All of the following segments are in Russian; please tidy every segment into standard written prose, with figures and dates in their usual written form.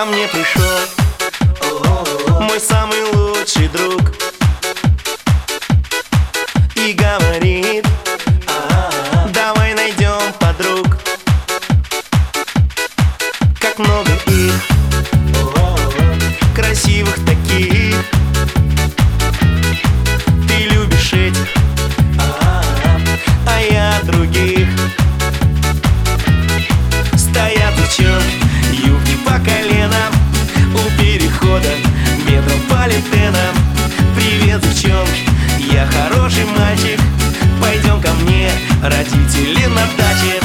Ко мне пришел мой самый лучший друг и говорит: давай найдем подруг. Как много их, красивых таких. Ты любишь этих, а я других. Стоят девчонки, юбки по коленам, у перехода метрополитена. Привет, девчонки, я хороший мальчик, пойдем ко мне, родители на даче.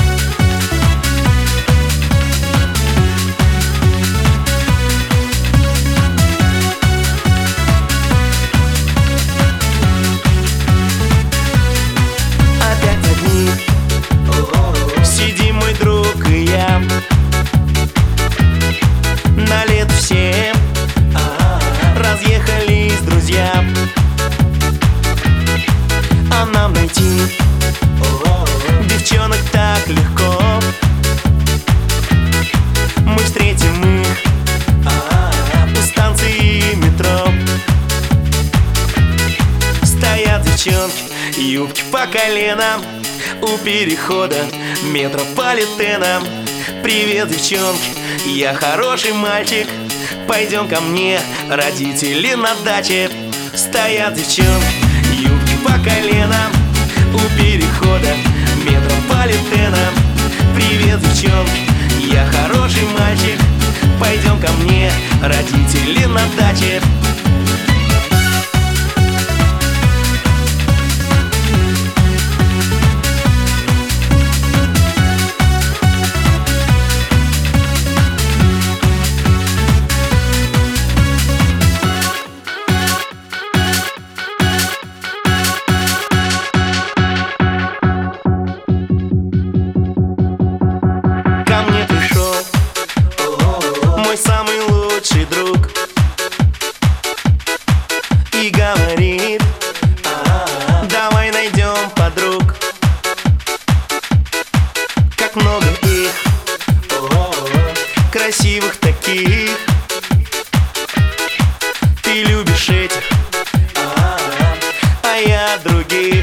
Опять одни сидим, мой друг и я. На лето все разъехались друзья. А нам найти девчонок так легко. Мы встретим их у станции метро. Стоят девчонки, юбки по коленам, у перехода метрополитена. Привет, девчонки, я хороший мальчик, пойдем ко мне, родители на даче. Стоят девчонки, юбки по коленам, у перехода метрополитена. Привет, девчонки, я хороший мальчик, пойдем ко мне, родители на даче. Самый лучший друг и говорит: давай найдем подруг. Как много их, красивых таких. Ты любишь этих, а я других.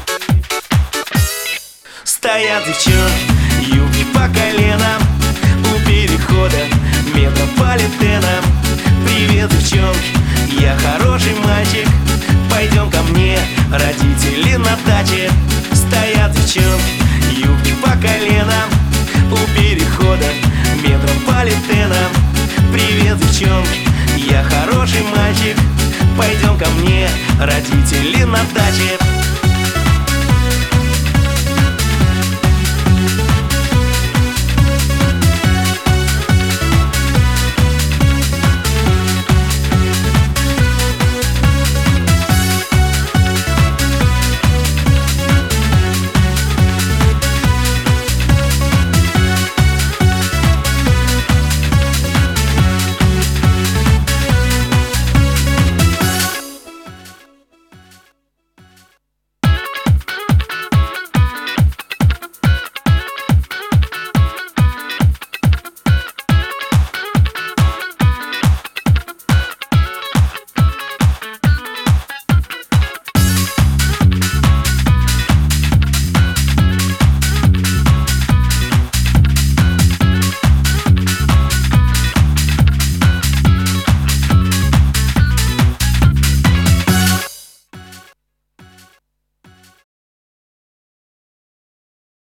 Стоят девчонки, юбки по коленам, у перехода метрополитена. Привет, девчонки, я хороший мальчик, пойдем ко мне, родители на даче. Стоят девчонки, юбки по коленам, у перехода метрополитена. Привет, девчонки, я хороший мальчик, пойдем ко мне, родители на даче.